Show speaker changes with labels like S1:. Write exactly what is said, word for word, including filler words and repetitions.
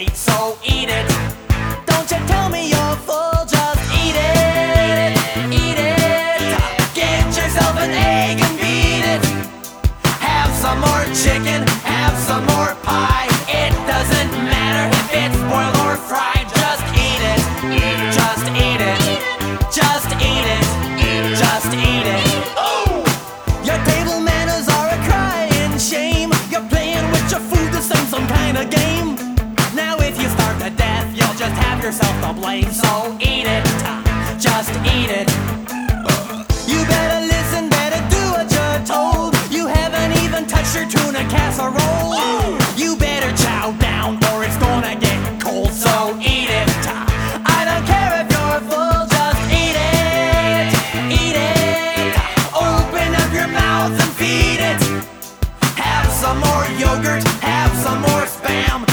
S1: plate, so eat it. Don't you tell me you're full, just eat it. Eat it. Get yourself an egg and beat it. Have some more chicken, have some more pie. It doesn't matter if it's boiled or fried. Just eat it. Just eat it. Just eat it. Just eat it. Oh! Your table manners are a crying shame. You're playing with your food the same some kind of game. Now if you starve to death, you'll just have yourself to blame. So eat it. Just eat it. You better listen, better do what you're told. You haven't even touched your tuna casserole. You better chow down or it's gonna get cold. So eat it. I don't care if you're full, just eat it. Eat it. Open up your mouth and feed it. Have some more yogurt, have some more Spam.